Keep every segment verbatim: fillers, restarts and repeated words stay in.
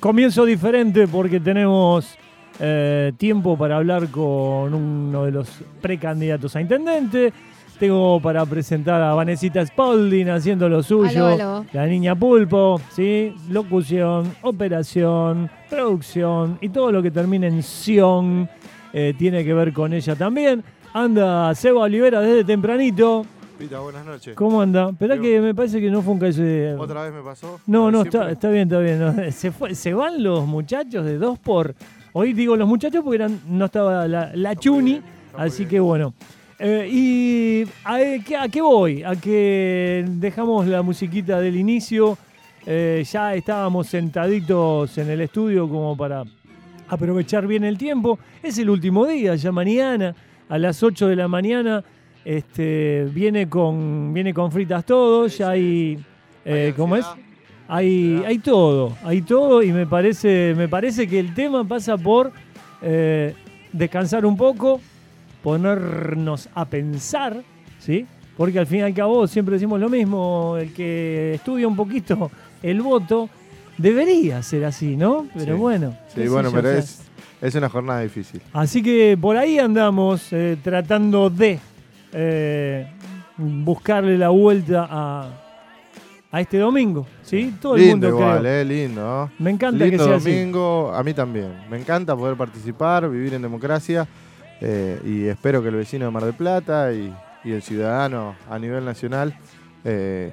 comienzo diferente porque tenemos eh, tiempo para hablar con uno de los precandidatos a intendente. Tengo para presentar a Vanesita Spalding haciendo lo suyo. Aló, aló. La niña Pulpo, ¿sí? Locución, operación, producción y todo lo que termine en ción eh, tiene que ver con ella también. Anda Seba Olivera desde tempranito. Pita, buenas noches. ¿Cómo anda? Esperá que me parece que no fue un caso de... ¿Otra vez me pasó? No, no, Siempre. está, está bien, está bien. No, Se, fue, se van los muchachos de dos por... Hoy digo los muchachos porque eran, no estaba la, la Chuni, bien, así bien. que bueno. Eh, ¿Y a, qué- a qué voy? A que dejamos la musiquita del inicio. Eh, ya estábamos sentaditos en el estudio como para aprovechar bien el tiempo. Es el último día, ya mañana a las ocho de la mañana este, viene, con, viene con fritas todo. Ya hay, eh, Hay ¿cómo es? ansiedad. Hay, Ansiedad. hay todo, hay todo y me parece, me parece que el tema pasa por eh, descansar un poco, ponernos a pensar, ¿sí? Porque al fin y al cabo siempre decimos lo mismo, el que estudia un poquito el voto debería ser así, ¿no? Pero Sí. bueno. Sí, qué sé bueno, yo, pero o sea. es, es una jornada difícil. Así que por ahí andamos eh, tratando de eh, buscarle la vuelta a, a este domingo, ¿sí? Todo el Lindo mundo igual, creo. eh, lindo, ¿no? Me encanta Lindo que sea así. domingo, a mí también. Me encanta poder participar, vivir en democracia eh, y espero que el vecino de Mar del Plata y, y el ciudadano a nivel nacional eh,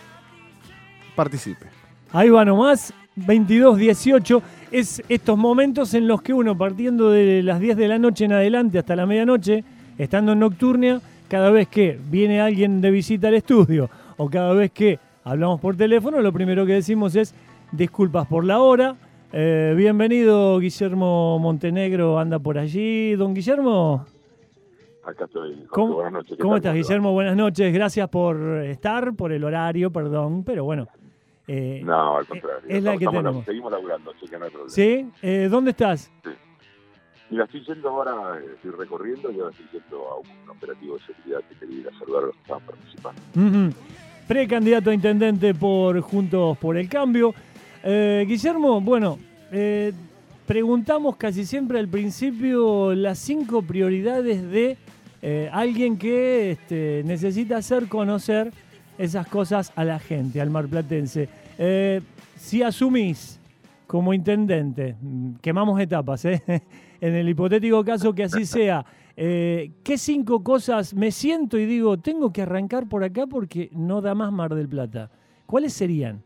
participe. Ahí va nomás, veintidós dieciocho. Es estos momentos en los que uno, partiendo de las diez de la noche en adelante hasta la medianoche, estando en nocturnia, cada vez que viene alguien de visita al estudio o cada vez que hablamos por teléfono, lo primero que decimos es disculpas por la hora. Eh, bienvenido, Guillermo Montenegro, anda por allí. Don Guillermo, Acá estoy. Jorge, ¿cómo, buenas noches. ¿Qué ¿cómo tal? estás, ¿Cómo te va? Guillermo? Buenas noches, gracias por estar, por el horario, perdón, pero bueno. eh, No, al contrario. es la que Estamos- tenemos. Seguimos laburando, así que no hay problema. ¿Sí? Eh, ¿Dónde estás? Mira, estoy yendo ahora, eh, estoy recorriendo y ahora estoy yendo a un operativo de seguridad que quería ir a saludar a los que estaban participando. Ujú. Precandidato a intendente por Juntos por el Cambio. Eh, Guillermo, bueno, eh, preguntamos casi siempre al principio las cinco prioridades de eh, alguien que este, necesita hacer conocer esas cosas a la gente, al marplatense. Eh, si asumís como intendente, mm, quemamos etapas, ¿eh? En el hipotético caso que así sea, eh, ¿qué cinco cosas me siento y digo, tengo que arrancar por acá porque no da más Mar del Plata? ¿Cuáles serían?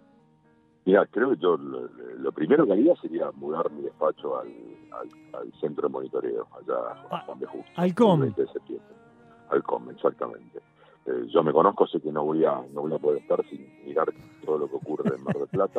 Mira, creo que yo lo, lo primero que haría sería mudar mi despacho al, al, al centro de monitoreo, allá a Juan de Justo. al C O M. el veinte de septiembre. Al C O M, exactamente. Eh, yo me conozco, sé que no voy a no voy a poder estar sin mirar todo lo que ocurre en Mar del Plata.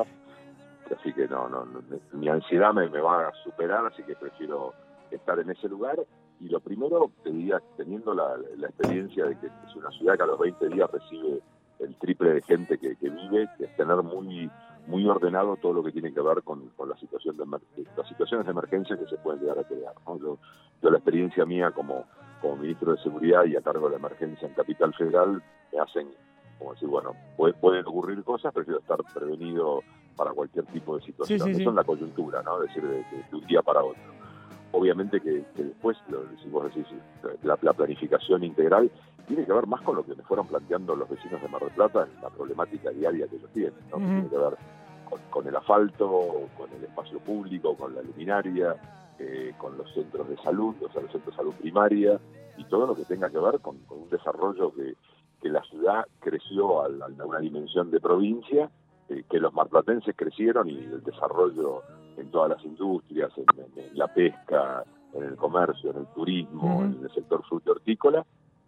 Así que no, no, no, mi ansiedad me, me va a superar, así que prefiero estar en ese lugar. Y lo primero, te diría, teniendo la, la experiencia de que es una ciudad que a los veinte días recibe el triple de gente que, que vive, que es tener muy muy ordenado todo lo que tiene que ver con, con la situación de emer- las situaciones de emergencia que se pueden llegar a crear, ¿no? Yo, yo la experiencia mía como, como ministro de Seguridad y a cargo de la emergencia en Capital Federal me hacen, como decir, bueno, puede, pueden ocurrir cosas, prefiero estar prevenido para cualquier tipo de situación. Sí, sí, sí. Eso es la coyuntura, ¿no? Es decir, de, de- de un día para otro. Obviamente que, que después, lo, si vos decís, la, la planificación integral tiene que ver más con lo que me fueron planteando los vecinos de Mar del Plata, la problemática diaria que ellos tienen, ¿no? Que Ujú. tiene que ver con, con el asfalto, con el espacio público, con la luminaria, eh, con los centros de salud, o sea, los centros de salud primaria, y todo lo que tenga que ver con, con un desarrollo que, que la ciudad creció a, la- a una dimensión de provincia, eh, que los marplatenses crecieron y el desarrollo en todas las industrias, en, en- en la pesca, en el comercio, en el turismo, Ujú. en el sector frutícola,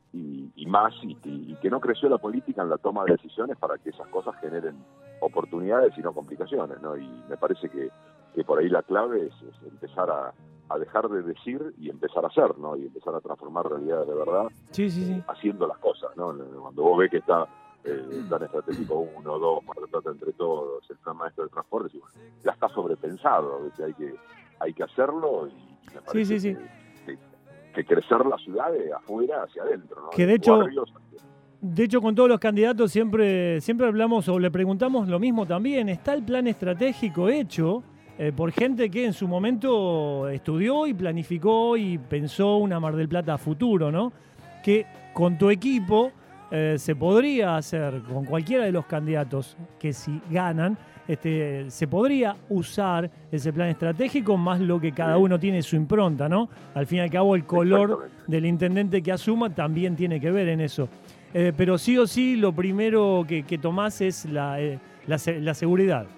y, y más, y, y que no creció la política en la toma de decisiones para que esas cosas generen oportunidades y no complicaciones, ¿no? Y me parece que, que por ahí la clave es, es empezar a, a dejar de decir y empezar a hacer, ¿no? Y empezar a transformar realidades de verdad, Sí, sí, sí. eh, haciendo las cosas, ¿no? Cuando vos ves que está eh, el plan estratégico uno, dos, Mar del Plata entre todos, el plan maestro de transporte, y bueno, ya está sobrepensado, ¿ves? Hay que hay que hacerlo y me parece Sí, sí, sí. Que, que- que crecer la ciudad de afuera hacia adentro, ¿no? Que de los hecho- barrios hacia- De hecho, con todos los candidatos siempre, siempre hablamos o le preguntamos lo mismo también. ¿Está el plan estratégico hecho? eh, por gente que en su momento estudió y planificó y pensó una Mar del Plata a futuro, ¿no? Que con tu equipo eh, se podría hacer, con cualquiera de los candidatos que si ganan, este, se podría usar ese plan estratégico más lo que cada uno tiene su impronta, ¿no? Al fin y al cabo el color del intendente que asuma también tiene que ver en eso. Eh, pero sí o sí lo primero que, que tomás es la, eh, la, la seguridad.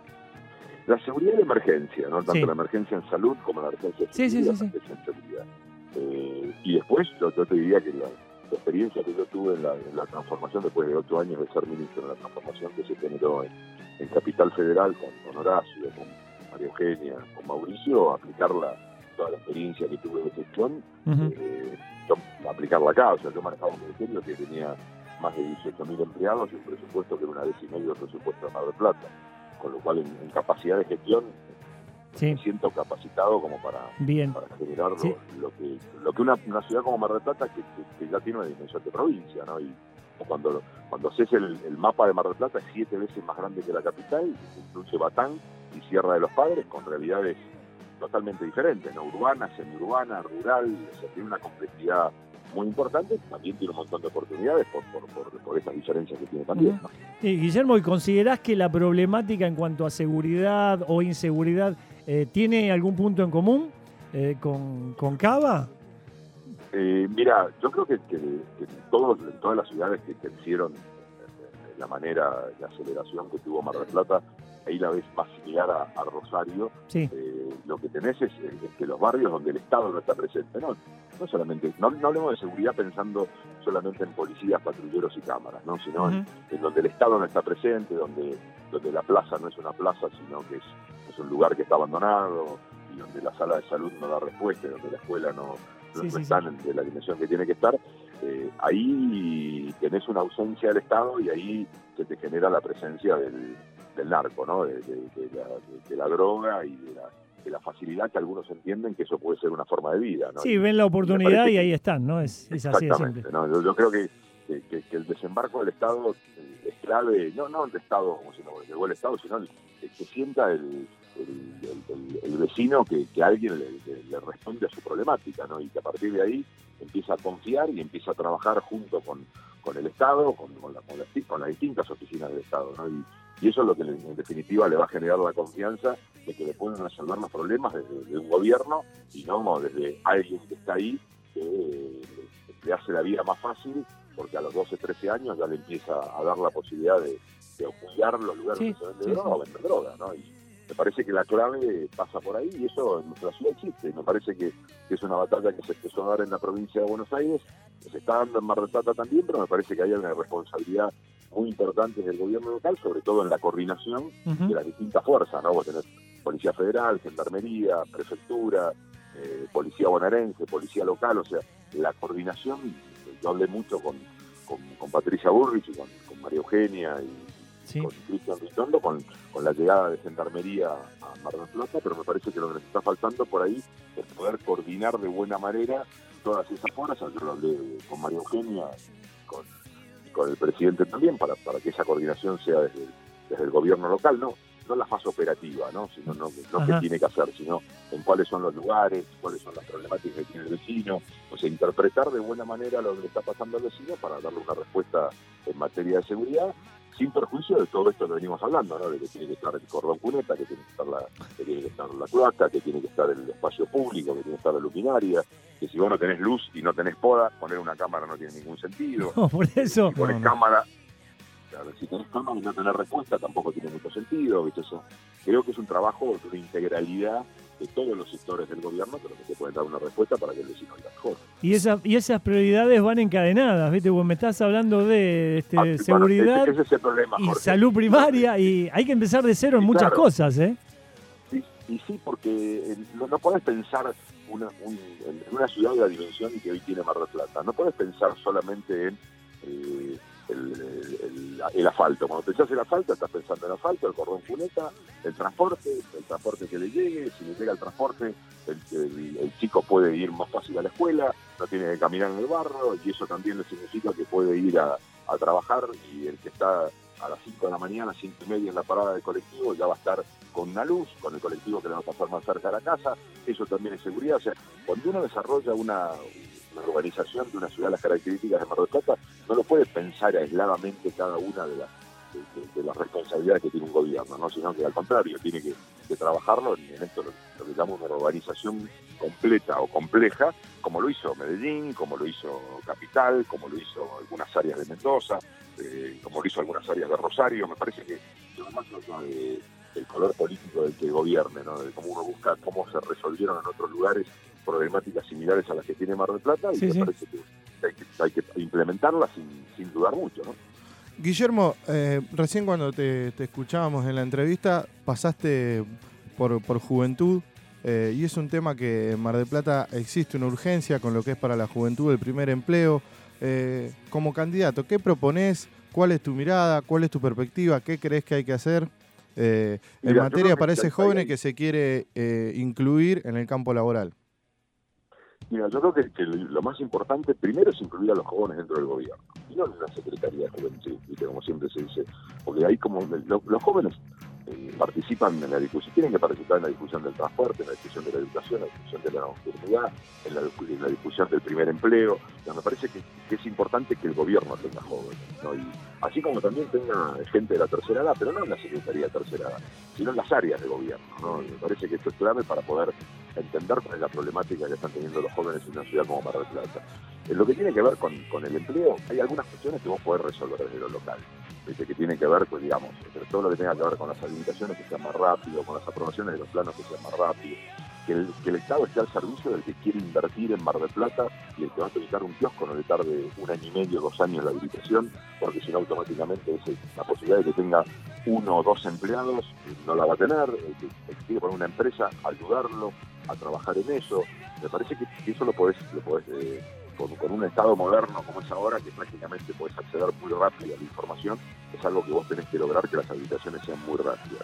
La seguridad de emergencia, ¿no? Tanto Sí. la emergencia en salud como la emergencia en Sí, sí, seguridad. sí, sí. En seguridad. Eh, y después yo, yo te diría que la, la experiencia que yo tuve en la, en la transformación, después de ocho años de ser ministro, en la transformación que se generó en, en Capital Federal con, con Horacio, con María Eugenia, con Mauricio, aplicarla, toda la experiencia que tuve de gestión, Uh-huh. eh, yo, aplicarla acá. O sea, yo manejaba un ministerio que tenía más de dieciocho mil empleados y un presupuesto que era una vez y medio del presupuesto de Mar del Plata. Con lo cual, en, en capacidad de gestión, Sí. me siento capacitado como para, Bien. para generar lo, Sí. lo que lo que una, una ciudad como Mar del Plata, que, que, que ya tiene una dimensión de provincia, ¿no? Y cuando, cuando haces el, el mapa de Mar del Plata, es siete veces más grande que la capital, incluye Batán y Sierra de los Padres, con realidades totalmente diferentes, ¿no? Urbana, semiurbana, rural, o sea, tiene una complejidad muy importante, también tiene un montón de oportunidades por, por, por, por esas diferencias que tiene también, ¿no? Sí, Guillermo, ¿y considerás que la problemática en cuanto a seguridad o inseguridad eh, tiene algún punto en común eh, con, con Cava? Eh, mira, yo creo que, que, que en, todos, en todas las ciudades que crecieron de la manera, la aceleración que tuvo Mar del Plata, ahí la ves más similar a, a Rosario. Sí. Eh, lo que tenés es, es que los barrios donde el Estado no está presente, no, no solamente, no, no hablemos de seguridad pensando solamente en policías, patrulleros y cámaras, ¿no? Sino uh-huh. en, en donde el Estado no está presente, donde, donde la plaza no es una plaza, sino que es, es un lugar que está abandonado, y donde la sala de salud no da respuesta, donde la escuela no, no, sí, no sí, está sí. en la dimensión que tiene que estar. Eh, ahí tenés una ausencia del Estado y ahí se te genera la presencia del, del narco, ¿no? De, de, de, la, de, de la droga y de la, de la facilidad que algunos entienden que eso puede ser una forma de vida, ¿no? Sí, y, ven la oportunidad y, y ahí que, están, ¿no? Es, es así de simple. ¿no? Yo, yo creo que, que, que el desembarco del Estado es clave, no, no el Estado como si no llegó el Estado, sino el, el que sienta el, el, el, el vecino que, que alguien le, le, le responde a su problemática, ¿no? Y que a partir de ahí empieza a confiar y empieza a trabajar junto con, con el Estado, con, con, la, con, las, con las distintas oficinas del Estado, ¿no? Y, y eso es lo que en definitiva le va a generar la confianza de que le pueden resolver los problemas desde, desde un gobierno y no desde alguien que está ahí que eh, le hace la vida más fácil, porque a los doce, trece años ya le empieza a dar la posibilidad de, de cuidar los lugares sí, donde se vende sí, droga sí. o vender droga, ¿no? Y me parece que la clave pasa por ahí y eso en nuestra ciudad existe. Me parece que, que es una batalla que se empezó a dar en la provincia de Buenos Aires, que se está dando en Mar del Plata también, pero me parece que hay una responsabilidad muy importante del gobierno local, sobre todo en la coordinación uh-huh. de las distintas fuerzas, ¿no? Vos tenés Policía Federal, Gendarmería, Prefectura, eh, Policía Bonaerense, Policía Local, o sea, la coordinación. Yo hablé mucho con, con, con Patricia Burrich y con, con María Eugenia y sí. con Cristian Ritondo, con, con la llegada de Gendarmería a Mar del Plata, pero me parece que lo que nos está faltando por ahí es poder coordinar de buena manera todas esas fuerzas. Yo lo hablé con María Eugenia y con, y con el presidente también, para, para que esa coordinación sea desde, desde el gobierno local, no no la fase operativa, ¿no? Sino no, no qué tiene que hacer, sino en cuáles son los lugares, cuáles son las problemáticas que tiene el vecino, o sea, interpretar de buena manera lo que le está pasando al vecino para darle una respuesta en materia de seguridad, sin perjuicio de todo esto que venimos hablando, ¿no? De que tiene que estar el cordón cuneta, que tiene que estar la, que tiene que estar la cloaca, que tiene que estar el espacio público, que tiene que estar la luminaria, que si vos no tenés luz y no tenés poda, poner una cámara no tiene ningún sentido. No, por eso. Si pones no, no. cámara... Si tenés cámara y no tenés respuesta, tampoco tiene mucho sentido, ¿viste? Eso, creo que es un trabajo de integralidad de todos los sectores del gobierno, pero que te pueden dar una respuesta para que el vecino viva mejor. Y, esa, y esas prioridades van encadenadas, ¿viste? Vos me estás hablando de este, ah, seguridad bueno, ese, ese es el problema, y Jorge. salud primaria, y hay que empezar de cero en sí, muchas claro. cosas, ¿eh? Sí, y sí, porque no, no podés pensar una, un, en una ciudad de la dimensión que hoy tiene Mar del Plata. No podés pensar solamente en... Eh, El, el, el asfalto. Cuando pensás en el asfalto, estás pensando en el asfalto, el cordón cuneta, el transporte, el transporte que le llegue, si le llega el transporte, el, el, el chico puede ir más fácil a la escuela, no tiene que caminar en el barro, y eso también le significa que puede ir a, a trabajar, y el que está a las cinco de la mañana, cinco y media en la parada del colectivo, ya va a estar con una luz, con el colectivo que le va a pasar más cerca de la casa, eso también es seguridad. O sea, cuando uno desarrolla una, una urbanización de una ciudad, las características de Mar del Plata, no lo puede pensar aisladamente cada una de las de, de, de las responsabilidades que tiene un gobierno, ¿no? Sino que al contrario, tiene que, que trabajarlo en, en esto, lo, lo que llamamos una urbanización completa o compleja, como lo hizo Medellín, como lo hizo Capital, como lo hizo algunas áreas de Mendoza, eh, como lo hizo algunas áreas de Rosario. Me parece que además de el color político del que gobierne, ¿no? De cómo uno busca cómo se resolvieron en otros lugares problemáticas similares a las que tiene Mar del Plata, y sí, me sí. parece que hay, que hay que implementarlas sin, sin dudar mucho, ¿no? Guillermo, eh, recién cuando te, te escuchábamos en la entrevista pasaste por, por juventud, eh, y es un tema que en Mar del Plata existe una urgencia con lo que es para la juventud el primer empleo. Eh, como candidato, ¿qué proponés? ¿Cuál es tu mirada? ¿Cuál es tu perspectiva? ¿Qué crees que hay que hacer eh, en Mira, materia para esos jóvenes que se quiere eh, incluir en el campo laboral? Mira, yo creo que, que lo más importante primero es incluir a los jóvenes dentro del gobierno, y no en la Secretaría de Juventud, como siempre se dice, porque ahí como lo, los jóvenes eh, participan en la discusión, tienen que participar en la discusión del transporte, en la discusión de la educación, en la discusión de la nocturnidad, en la, en la discusión del primer empleo. O sea, me parece que, que es importante que el gobierno tenga jóvenes, ¿no? Y así como también tenga gente de la tercera edad, pero no en la Secretaría de Tercera Edad, sino en las áreas de gobierno, ¿no? Me parece que esto es clave para poder entender cuál es la problemática que están teniendo los jóvenes en una ciudad como Mar del Plata. En lo que tiene que ver con, con el empleo, hay algunas cuestiones que vos podés resolver desde lo local, ¿viste? Que tiene que ver, pues digamos, sobre todo lo que tenga que ver con las habilitaciones que sean más rápido, con las aprobaciones de los planos que sean más rápido, que el, que el Estado esté al servicio del que quiere invertir en Mar del Plata, y el que va a habilitar un kiosco no le tarde un año y medio, dos años la habilitación, porque si no automáticamente ese, la posibilidad de que tenga uno o dos empleados no la va a tener. El que, el que quiere poner una empresa, ayudarlo a trabajar en eso. Me parece que, que eso lo podés, lo podés eh, con, con un Estado moderno como es ahora, que prácticamente podés acceder muy rápido a la información, es algo que vos tenés que lograr, que las habilitaciones sean muy rápidas.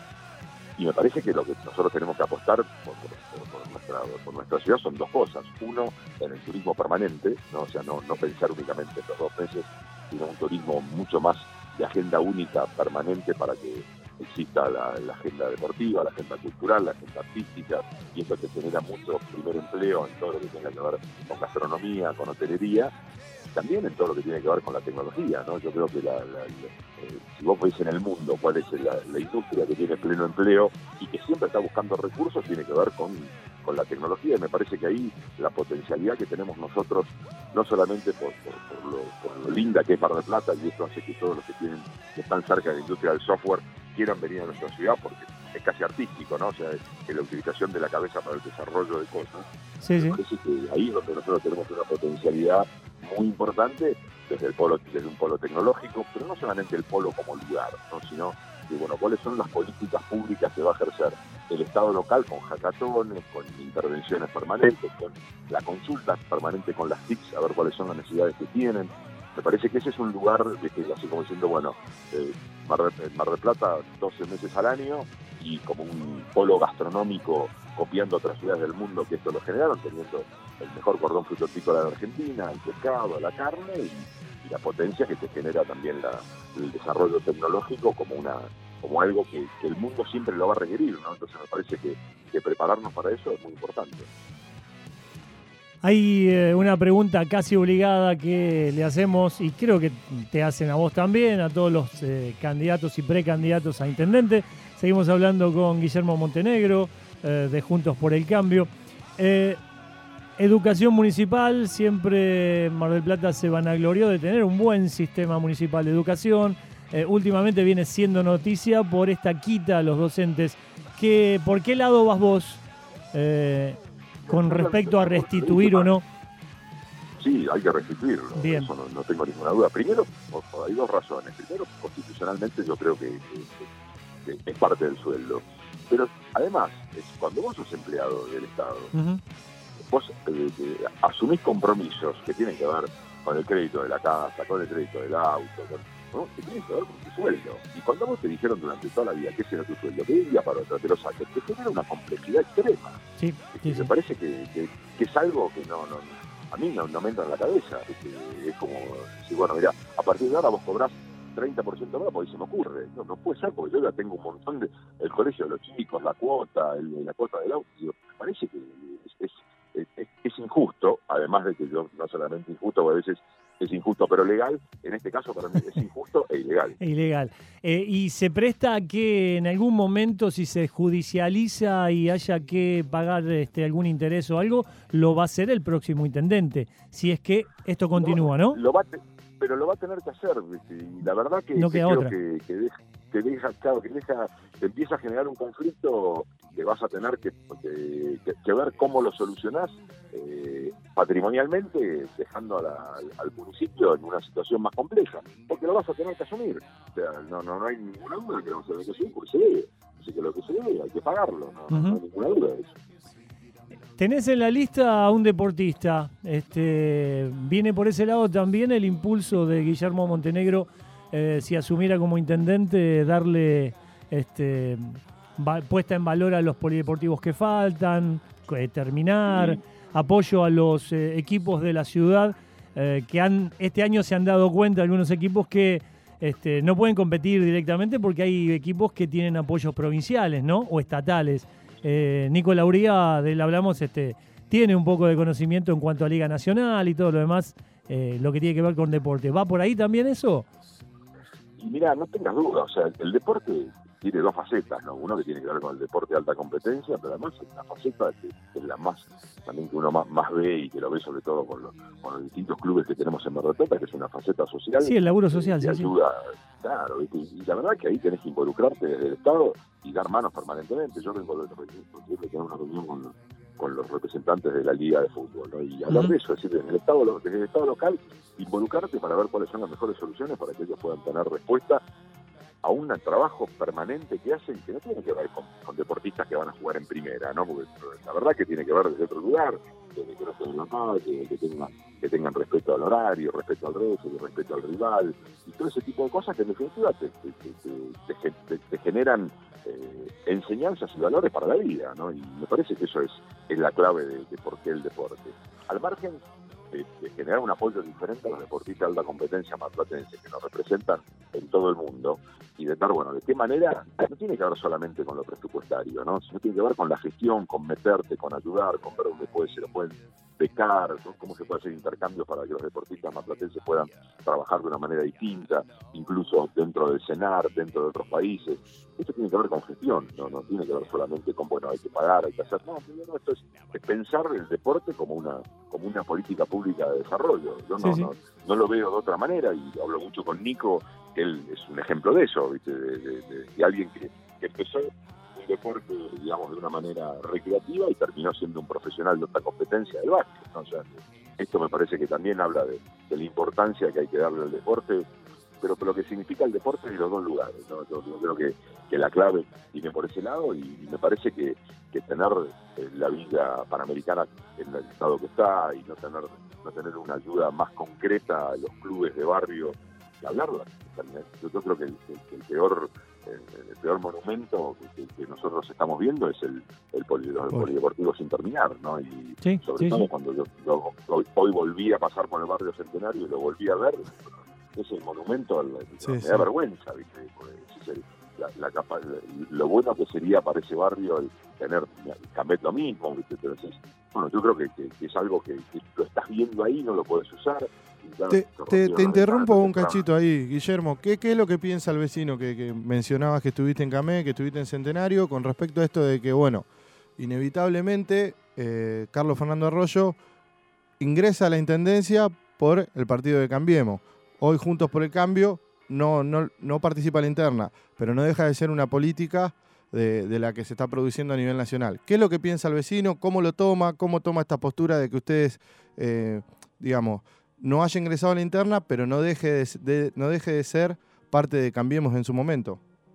Y me parece que lo que nosotros tenemos que apostar por, por, por, nuestra, por nuestra ciudad son dos cosas. Uno, en el turismo permanente, ¿no? O sea, no, no pensar únicamente en los dos meses, sino un turismo mucho más de agenda única, permanente, para que exista la, la agenda deportiva, la agenda cultural, la agenda artística, y eso te genera mucho primer empleo en todo lo que tenga que ver con gastronomía, con hotelería, también en todo lo que tiene que ver con la tecnología, ¿no? Yo creo que la, la, la, eh, si vos veis en el mundo cuál es la, la industria que tiene pleno empleo y que siempre está buscando recursos, tiene que ver con, con la tecnología, y me parece que ahí la potencialidad que tenemos nosotros, no solamente por, por, por, lo, por lo linda que es Mar del Plata, y esto hace que todos los que tienen que están cerca de la industria del software quieran venir a nuestra ciudad, porque es casi artístico, ¿no? O sea, es la utilización de la cabeza para el desarrollo de cosas. Sí, me sí. parece que ahí es donde nosotros tenemos una potencialidad muy importante desde el polo, desde un polo tecnológico, pero no solamente el polo como lugar, ¿no? Sino que, bueno, cuáles son las políticas públicas que va a ejercer el Estado local con hackatones, con intervenciones permanentes, con la consulta permanente con las T I Cs, a ver cuáles son las necesidades que tienen. Me parece que ese es un lugar de que, así como diciendo, bueno, eh, Mar, de, Mar del Plata doce meses al año, y como un polo gastronómico copiando otras ciudades del mundo que esto lo generaron, teniendo el mejor cordón frutícola de Argentina, el pescado, la carne, y, y la potencia que te genera también la, el desarrollo tecnológico como una como algo que, que el mundo siempre lo va a requerir, ¿no? Entonces me parece que, que prepararnos para eso es muy importante. Hay eh, una pregunta casi obligada que le hacemos, y creo que te hacen a vos también, a todos los eh, candidatos y precandidatos a intendente. Seguimos hablando con Guillermo Montenegro, eh, de Juntos por el Cambio. Eh, educación municipal, siempre Mar del Plata se vanaglorió de tener un buen sistema municipal de educación. Eh, últimamente viene siendo noticia por esta quita a los docentes. Que, ¿por qué lado vas vos? Eh, con respecto a restituir o no. Sí, hay que restituirlo. Bien. Eso no, no tengo ninguna duda. Primero, hay dos razones. Primero, constitucionalmente yo creo que, que, que es parte del sueldo. Pero además, es, cuando vos sos empleado del Estado, uh-huh. vos eh, eh, asumís compromisos que tienen que ver con el crédito de la casa, con el crédito del auto, con, ¿no? que tienen que ver con tu sueldo. Y cuando vos te dijeron durante toda la vida que ese era tu sueldo, que de un día para otro te lo saques, te genera una complejidad extrema. Sí, sí, me sí. parece que, que, que es algo que no, no a mí no, no me entra en la cabeza. Es, es como decir, bueno, mira, a partir de ahora vos cobrás treinta por ciento más, porque ahí se me ocurre. No, no puede ser, porque yo ya tengo un montón de... El colegio de los chicos, la cuota, el, la cuota del auto. Digo, me parece que es, es, es, es injusto, además de que yo, no solamente injusto, porque a veces es injusto pero legal, en este caso para mí es injusto e ilegal. E ilegal. Eh, y se presta a que en algún momento, si se judicializa y haya que pagar este, algún interés o algo, lo va a hacer el próximo intendente, si es que esto continúa, ¿no? Lo va a te, pero lo va a tener que hacer, ¿viste? Y la verdad que, no que queda creo otra. que, que, deja, que deja, claro, que deja, que empieza a generar un conflicto que vas a tener que, que, que, que ver cómo lo solucionás eh, patrimonialmente, dejando a la, al, al municipio en una situación más compleja, porque lo vas a tener que asumir. O sea, no, no, no hay ninguna duda que lo vas a tener que asumir, porque se debe. Así que lo que se debe hay que pagarlo, no, uh-huh. no hay ninguna duda de eso. Tenés en la lista a un deportista, este, viene por ese lado también el impulso de Guillermo Montenegro, eh, si asumiera como intendente, darle este, va, puesta en valor a los polideportivos que faltan, eh, terminar, sí. apoyo a los eh, equipos de la ciudad, eh, que han este año se han dado cuenta algunos equipos que este, no pueden competir directamente porque hay equipos que tienen apoyos provinciales, ¿no? O estatales. Eh, Nico Lauría, del hablamos, este, tiene un poco de conocimiento en cuanto a Liga Nacional y todo lo demás, eh, lo que tiene que ver con deporte. ¿Va por ahí también eso? Y mira, no tengas duda, o sea, el deporte tiene dos facetas, ¿no? Uno que tiene que ver con el deporte de alta competencia, pero además es la faceta que, que es la más, también que uno más, más ve y que lo ve sobre todo con los, con los distintos clubes que tenemos en Mar del Plata, que es una faceta social. Sí, el laburo social, que sí, ayuda, sí. Claro, y, y la verdad que ahí tenés que involucrarte desde el Estado y dar manos permanentemente. Yo vengo de, de, de tener una reunión con los, con los representantes de la Liga de Fútbol, ¿no? Y hablar uh-huh. de eso, es decir, en el Estado, desde el Estado local, involucrarte para ver cuáles son las mejores soluciones para que ellos puedan tener respuesta a un trabajo permanente que hacen que no tiene que ver con, con deportistas que van a jugar en primera, ¿no? Porque la verdad que tiene que ver desde otro lugar, desde que no estén local, que, que, tengan, que tengan respeto al horario, respeto al resto, respeto al rival, y todo ese tipo de cosas que en definitiva te, te, te, te, te, te generan eh, enseñanzas y valores para la vida, ¿no? Y me parece que eso es, es la clave de, de por qué el deporte. Al margen de, de generar un apoyo diferente a los deportistas de alta competencia marplatenses que nos representan en todo el mundo, y de tal, bueno, de qué manera, no tiene que ver solamente con lo presupuestario, ¿no? Sino tiene que ver con la gestión, con meterte, con ayudar, con ver dónde puede, se lo pueden becar, ¿no? Cómo se puede hacer intercambios para que los deportistas marplatenses puedan trabajar de una manera distinta, incluso dentro del CENAR, dentro de otros países. Esto tiene que ver con gestión, no, no tiene que ver solamente con, bueno, hay que pagar, hay que hacer, no, no esto es, es pensar el deporte como una como una política pública de desarrollo. Yo no, sí, sí. no, no lo veo de otra manera, y hablo mucho con Nico, que él es un ejemplo de eso, ¿viste? De, de, de, de alguien que, que empezó un deporte, digamos, de una manera recreativa y terminó siendo un profesional de otra competencia del básquet, ¿no? O sea, esto me parece que también habla de, de la importancia que hay que darle al deporte, pero, pero lo que significa el deporte en los dos lugares, ¿no? Yo, yo creo que, que la clave viene por ese lado, y me parece que, que tener eh, la Liga Panamericana en el estado que está y no tener, no tener una ayuda más concreta a los clubes de barrio, y hablarla. Yo, yo creo que el, que el peor el, el peor monumento que, que nosotros estamos viendo es el, el, poli, el polideportivo sin terminar, ¿no? Y sí, sobre sí, todo sí. cuando yo, yo hoy, hoy volví a pasar por el barrio Centenario y lo volví a ver, es el monumento, el, sí, me sí. da vergüenza, ¿viste? Pues, es el, la, la capa, lo bueno que sería para ese barrio el tener Camet lo mismo, ¿viste? Entonces, bueno, yo creo que, que, que es algo que, que lo estás viendo ahí, no lo puedes usar. Te, te, te interrumpo un cachito ahí, Guillermo. ¿Qué, qué es lo que piensa el vecino que, que mencionabas que estuviste en Camé, que estuviste en Centenario, con respecto a esto de que, bueno, inevitablemente eh, Carlos Fernando Arroyo ingresa a la intendencia por el partido de Cambiemos? Hoy Juntos por el Cambio no, no, no participa en la interna, pero no deja de ser una política de, de la que se está produciendo a nivel nacional. ¿Qué es lo que piensa el vecino? ¿Cómo lo toma? ¿Cómo toma esta postura de que ustedes, eh, digamos, no haya ingresado a la interna, pero no deje de, de, no deje de ser parte de Cambiemos en su momento?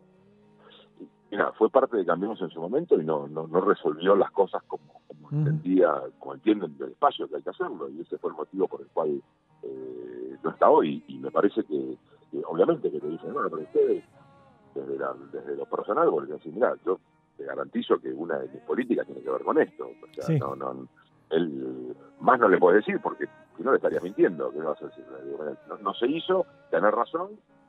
Mira, fue parte de Cambiemos en su momento y no, no, no resolvió las cosas como, como uh-huh. entendía, como entienden del espacio que hay que hacerlo, y ese fue el motivo por el cual eh, no está hoy. Y me parece que, que obviamente que te dicen, bueno, pero ustedes desde, la, desde lo personal, porque decir, mira, yo te garantizo que una de mis políticas tiene que ver con esto. O sea, sí. no, no, él más no le puede decir porque si no le estarías mintiendo. ¿Qué vas a decir? No, no se hizo, tenés razón,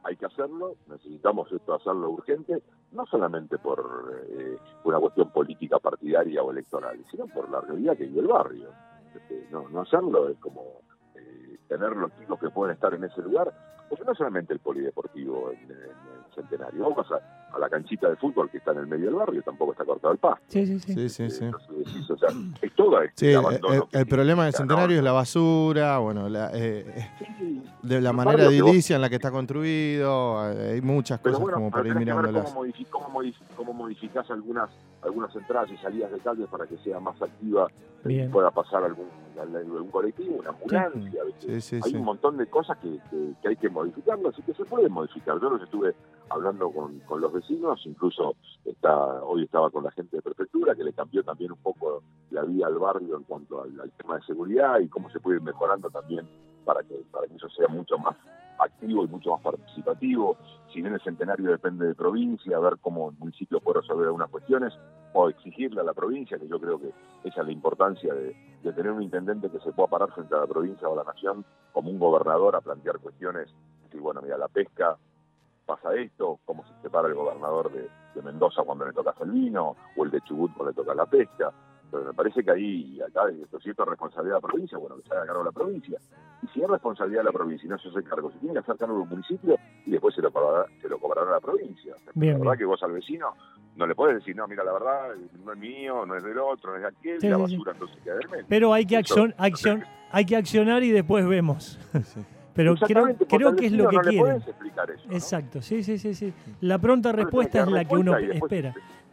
hay que hacerlo, necesitamos esto hacerlo urgente, no solamente por eh, una cuestión política partidaria o electoral, sino por la realidad que vive el barrio. Este, no, no hacerlo es como eh, tener los chicos que pueden estar en ese lugar, porque no solamente el polideportivo en, en el Centenario, vos vas a, a la canchita de fútbol que está en el medio del barrio, tampoco está cortado el pasto. Sí, sí, sí. Sí, sí, sí. Entonces, o sea, es todo este Sí, el, abandono. el, el problema del Centenario es la basura, bueno, la, eh, de la manera edilicia en la que está construido, hay muchas cosas bueno, como para ir mirándolas. Cómo, modific, cómo, modific, cómo modificás algunas algunas entradas y salidas de calles para que sea más activa y pueda pasar algún, algún colectivo, una ambulancia. Sí, sí, hay sí. un montón de cosas que, que, que hay que modificarlo, así que se puede modificar. Yo los estuve hablando con, con los vecinos, incluso está hoy estaba con la gente de prefectura, que le cambió también un poco la vía al barrio en cuanto al, al tema de seguridad y cómo se puede ir mejorando también para que, para que eso sea mucho más activo y mucho más participativo. Si bien el Centenario depende de provincia, a ver cómo el municipio puede resolver algunas cuestiones o exigirle a la provincia, que yo creo que esa es la importancia de, de tener un intendente que se pueda parar frente a la provincia o a la nación como un gobernador a plantear cuestiones, decir, bueno, mira, la pesca pasa esto, cómo se separa el gobernador de, de Mendoza cuando le toca el vino, o el de Chubut cuando le toca la pesca. Pero me parece que ahí, acá, esto cierto es responsabilidad de la provincia, bueno, que se haga cargo de la provincia. Y si es responsabilidad de la provincia y no se hace cargo, se tiene que hacer cargo del municipio y después se lo cobrará, se lo cobrará a la provincia. O sea, bien, la verdad bien. que vos al vecino no le podés decir, no, mira, la verdad, no es mío, no es del otro, no es de aquel, sí, y la sí, basura sí. entonces queda del medio. Pero hay que, accion, accion, hay que accionar y después vemos. Sí. Pero creo, creo que es lo que no quieren. Le podés explicar eso, ¿no? Exacto, sí, sí, sí, sí. La pronta Entonces, respuesta es la que uno espera.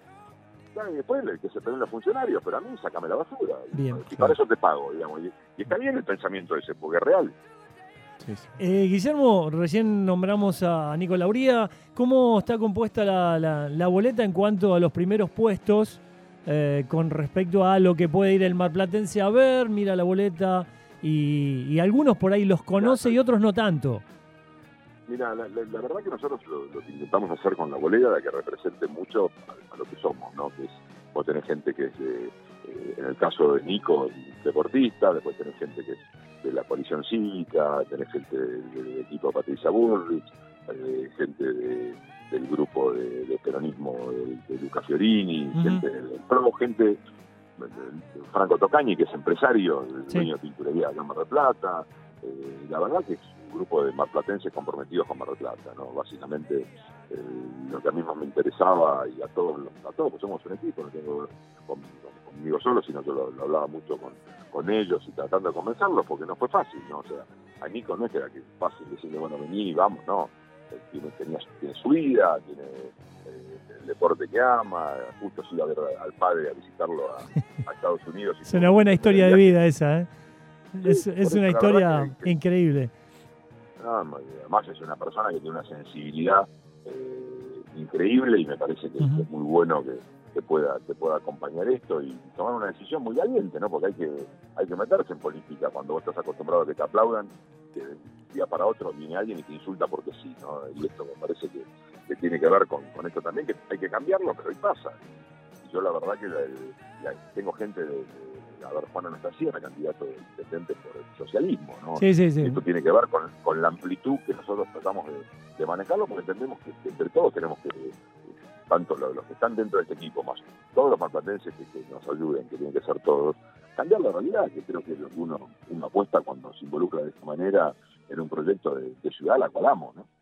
Claro, y después el que se peleen los funcionarios, pero a mí sácame la basura. Bien. Y para eso te pago, digamos. Y, y está bien el pensamiento ese, porque es real. Sí, sí. Eh, Guillermo, recién nombramos a Nico Lauría. ¿Cómo está compuesta la, la, la boleta en cuanto a los primeros puestos eh, con respecto a lo que puede ir el marplatense a ver? Mira la boleta y, y algunos por ahí los conoce y otros no tanto. Mira, la, la, la verdad que nosotros lo, lo que intentamos hacer con la boleta es que represente mucho a, a lo que somos, ¿no? Que es, vos tenés gente que es, de, eh, en el caso de Nico, deportista, después tenés gente que es de la coalición cívica, tenés gente del, del equipo de Patricia Bullrich, eh, gente de, del grupo de, de peronismo de, de Luca Fiorini, uh-huh. gente del PRO, gente de, de Franco Tocañi, que es empresario, el sí. dueño de tintorería de Mar del Plata. Eh, la verdad que es un grupo de marplatenses comprometidos con Mar del Plata, ¿no? Básicamente eh, lo que a mí más me interesaba y a todos, a todos pues somos un equipo, no tengo con, con, conmigo solo, sino que lo, lo hablaba mucho con, con ellos y tratando de convencerlos, porque no fue fácil, ¿no? O sea, a Nico no es que era que fácil decirle, bueno, vení, vamos, no. Tiene, tenía, tiene su vida, tiene eh, el deporte que ama, justo se iba a ver al padre a visitarlo a, a Estados Unidos. Es una buena historia de vida esa, ¿eh? Sí, es es una historia que, que, increíble. No, además es una persona que tiene una sensibilidad eh, increíble y me parece que, uh-huh. que es muy bueno que, que pueda que pueda acompañar esto y tomar una decisión muy valiente, ¿no? Porque hay que hay que meterse en política cuando vos estás acostumbrado a que te aplaudan, que de un día para otro viene alguien y te insulta porque sí, ¿no? Y esto me parece que, que tiene que ver con, con esto también, que hay que cambiarlo, pero hoy pasa. Y yo la verdad que la, la, tengo gente de, de a ver, Juana no está así, era candidato de intendente por el socialismo, ¿no? Sí, sí, sí. Esto tiene que ver con, con la amplitud que nosotros tratamos de, de manejarlo, porque entendemos que, que entre todos tenemos que, tanto los, los que están dentro de este equipo, más todos los marplatenses que, que nos ayuden, que tienen que ser todos, cambiar la realidad, que creo que uno, uno apuesta cuando se involucra de esta manera en un proyecto de, de ciudad a la cual amo, ¿no?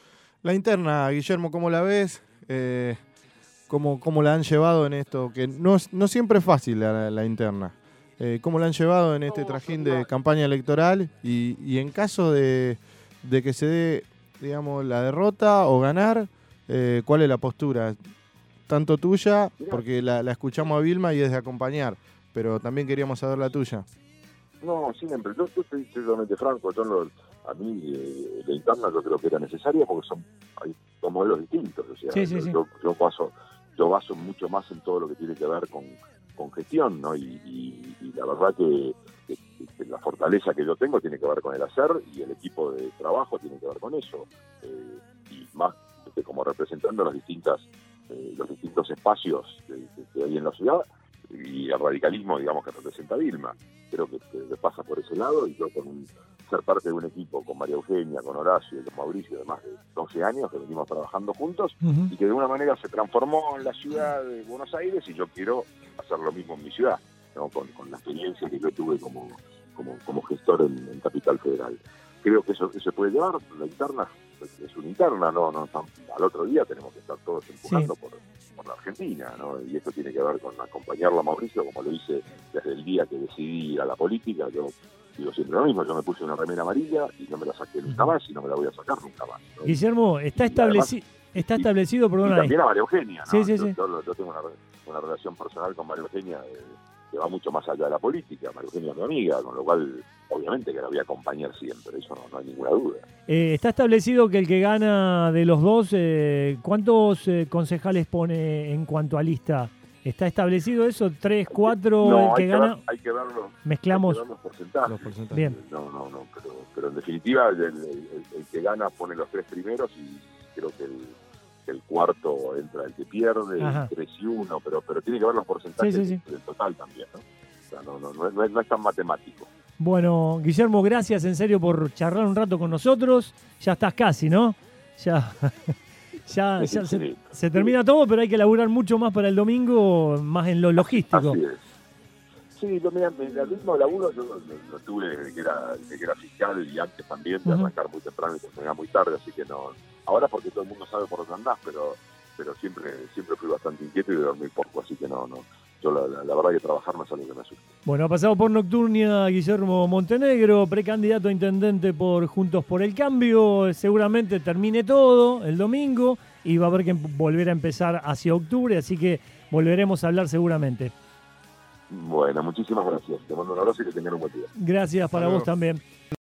La interna, Guillermo, ¿cómo la ves? Eh, ¿cómo, ¿Cómo la han llevado en esto? Que no, no siempre es fácil la, la interna. Eh, ¿Cómo la han llevado en este trajín de campaña electoral? Y, y en caso de, de que se dé, digamos, la derrota o ganar, eh, ¿cuál es la postura? Tanto tuya, porque la, la escuchamos a Vilma y es de acompañar, pero también queríamos saber la tuya. No, siempre. Yo, yo estoy totalmente franco. Yo lo, a mí eh, la interna yo creo que era necesaria porque son, hay dos modelos distintos. O sea, sí, sí, yo, sí. Yo, yo, paso, yo baso mucho más en todo lo que tiene que ver con con gestión, ¿no? Y, y, y la verdad que, que, que la fortaleza que yo tengo tiene que ver con el hacer y el equipo de trabajo tiene que ver con eso. Eh, y más este, como representando las distintas, eh, los distintos espacios que, que, que hay en la ciudad, y el radicalismo, digamos, que representa Vilma. Creo que, que pasa por ese lado, y yo con un, ser parte de un equipo con María Eugenia, con Horacio y con Mauricio de más de doce años que venimos trabajando juntos, uh-huh. y que de una manera se transformó en la ciudad de Buenos Aires, y yo quiero hacer lo mismo en mi ciudad, ¿no? con, con la experiencia que yo tuve como, como, como gestor en, en Capital Federal. Creo que eso, eso se puede llevar. La interna es una interna, no, no, al otro día tenemos que estar todos empujando sí. por, por la Argentina, ¿no? Y esto tiene que ver con acompañarlo a Mauricio, como lo hice desde el día que decidí ir a la política. Yo digo siempre lo mismo, yo me puse una remera amarilla y no me la saqué nunca más, y no me la voy a sacar nunca más, ¿no? Guillermo, está establecido, está establecido, perdona. Y también a María Eugenia, ¿no? Sí, sí, yo, sí. Yo, yo tengo una, una relación personal con María Eugenia eh, que va mucho más allá de la política. María Eugenia es mi amiga, con lo cual obviamente que la voy a acompañar siempre, eso no, no hay ninguna duda. Eh, está establecido que el que gana de los dos, eh, ¿cuántos eh, concejales pone en cuanto a lista? ¿Está establecido eso? ¿Tres, cuatro, no, el que hay gana? Que ver, hay que verlo. Mezclamos. Hay que ver los porcentajes. Los porcentajes. Bien. No, no, no, pero, pero en definitiva el, el, el, el que gana pone los tres primeros, y creo que el, el cuarto entra el que pierde, el tres y uno, pero, pero tiene que ver los porcentajes sí, sí, sí. del total también, ¿no? O sea, no, no, no, es, no, es, no es tan matemático. Bueno, Guillermo, gracias en serio por charlar un rato con nosotros. Ya estás casi, ¿no? Ya, ya, ya se, se termina todo, pero hay que laburar mucho más para el domingo, más en lo logístico. Así es. Sí, yo, mira, el mismo laburo yo lo, lo, lo tuve desde que, era, desde que era fiscal, y antes también, de uh-huh. arrancar muy temprano y terminar muy tarde, así que no. Ahora porque todo el mundo sabe por dónde andás, pero, pero siempre, siempre fui bastante inquieto y de dormir poco, así que no, no. Yo la, la, la verdad que trabajar no es algo que me asusta. Bueno, ha pasado por Nocturnia Guillermo Montenegro, precandidato a intendente por Juntos por el Cambio. Seguramente termine todo el domingo y va a haber que volver a empezar hacia octubre, así que volveremos a hablar seguramente. Bueno, muchísimas gracias. Te mando un abrazo y que tengan un buen día. Gracias para vos también.